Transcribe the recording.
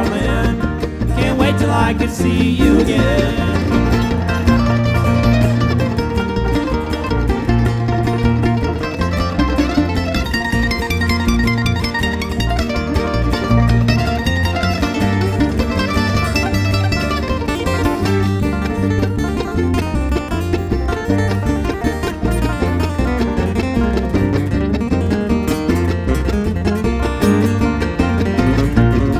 darling. Can't wait till I can see you again.